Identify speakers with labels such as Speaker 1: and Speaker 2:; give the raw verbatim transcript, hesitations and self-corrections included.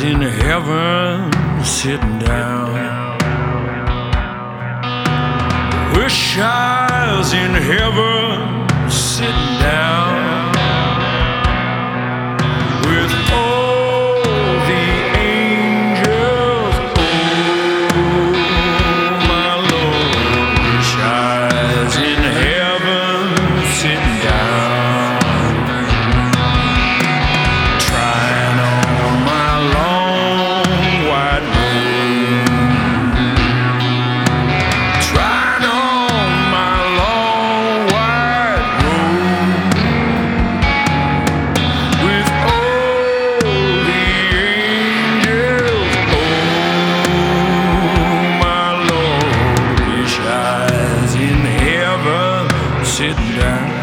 Speaker 1: in heaven sitting down. Wish I was in heaven sitting down with all the angels. Oh, my Lord, wish I was in heaven sitting down, trying on my long white robe, trying on my long white robe with all the angels. Oh, my Lord, wish I was in heaven sitting down.